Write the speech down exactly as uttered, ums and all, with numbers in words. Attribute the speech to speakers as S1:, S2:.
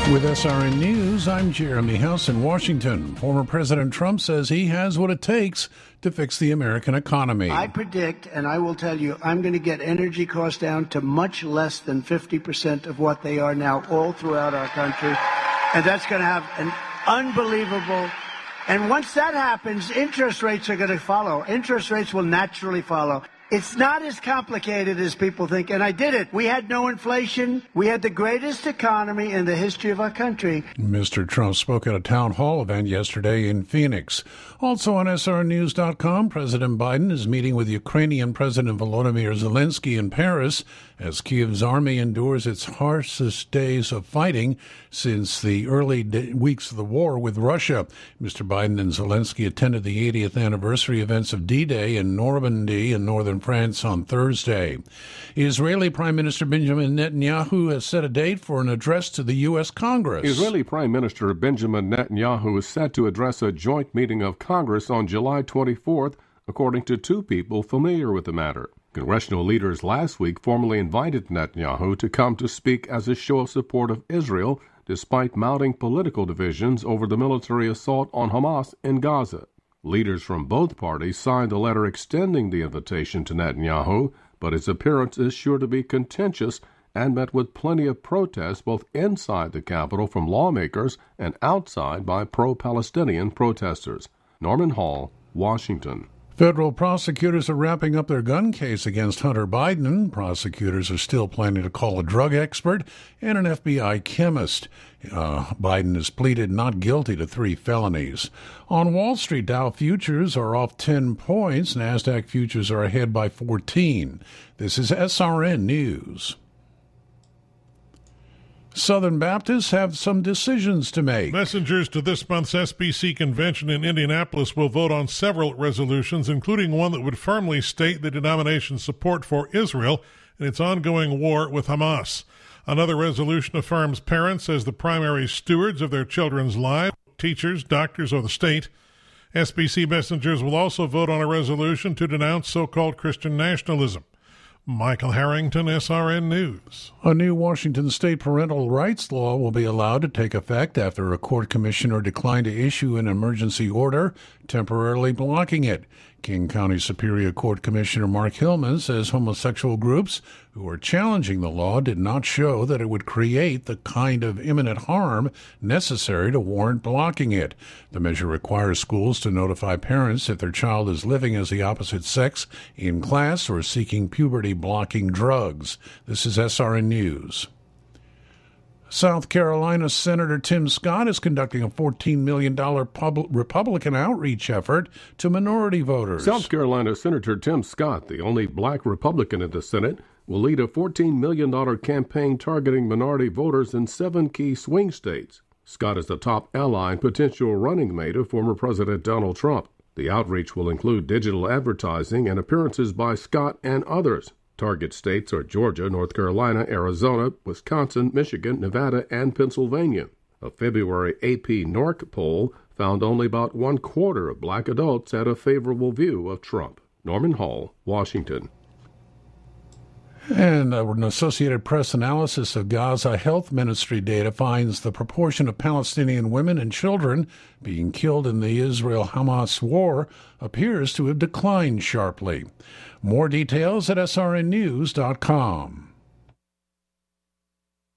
S1: With S R N News, I'm Jeremy House in Washington. Former President Trump says he has what it takes to fix the American economy.
S2: I predict, and I will tell you, I'm going to get energy costs down to much less than fifty percent of what they are now all throughout our country. And that's going to have an unbelievable... And once that happens, interest rates are going to follow. Interest rates will naturally follow. It's not as complicated as people think, and I did it. We had no inflation. We had the greatest economy in the history of our country.
S1: Mister Trump spoke at a town hall event yesterday in Phoenix. Also on S R N news dot com, President Biden is meeting with Ukrainian President Volodymyr Zelensky in Paris as Kyiv's army endures its harshest days of fighting since the early day, weeks of the war with Russia. Mister Biden and Zelensky attended the eightieth anniversary events of D-Day in Normandy in northern France on Thursday. Israeli Prime Minister Benjamin Netanyahu has set a date for an address to the U S. Congress.
S3: Israeli Prime Minister Benjamin Netanyahu is set to address a joint meeting of Congress on July twenty-fourth, according to two people familiar with the matter. Congressional leaders last week formally invited Netanyahu to come to speak as a show of support of Israel, despite mounting political divisions over the military assault on Hamas in Gaza. Leaders from both parties signed a letter extending the invitation to Netanyahu, but his appearance is sure to be contentious and met with plenty of protests both inside the Capitol from lawmakers and outside by pro-Palestinian protesters. Norman Hall, Washington.
S1: Federal prosecutors are wrapping up their gun case against Hunter Biden. Prosecutors are still planning to call a drug expert and an F B I chemist. Uh, Biden has pleaded not guilty to three felonies. On Wall Street, Dow futures are off ten points. NASDAQ futures are ahead by fourteen. This is S R N News. Southern Baptists have some decisions to make.
S4: Messengers to this month's S B C convention in Indianapolis will vote on several resolutions, including one that would firmly state the denomination's support for Israel in its ongoing war with Hamas. Another resolution affirms parents as the primary stewards of their children's lives, teachers, doctors, or the state. S B C messengers will also vote on a resolution to denounce so-called Christian nationalism. Michael Harrington, S R N News.
S1: A new Washington state parental rights law will be allowed to take effect after a court commissioner declined to issue an emergency order temporarily blocking it. King County Superior Court Commissioner Mark Hillman says homosexual groups who are challenging the law did not show that it would create the kind of imminent harm necessary to warrant blocking it. The measure requires schools to notify parents if their child is living as the opposite sex in class or seeking puberty-blocking drugs. This is S R N News. South Carolina Senator Tim Scott is conducting a fourteen million dollars pub- Republican outreach effort to minority voters.
S3: South Carolina Senator Tim Scott, the only black Republican in the Senate, will lead a fourteen million dollars campaign targeting minority voters in seven key swing states. Scott is the top ally and potential running mate of former President Donald Trump. The outreach will include digital advertising and appearances by Scott and others. Target states are Georgia, North Carolina, Arizona, Wisconsin, Michigan, Nevada, and Pennsylvania. A February A P N O R C poll found only about one quarter of black adults had a favorable view of Trump. Norman Hall, Washington.
S1: And an Associated Press analysis of Gaza Health Ministry data finds the proportion of Palestinian women and children being killed in the Israel-Hamas war appears to have declined sharply. More details at S R N news dot com.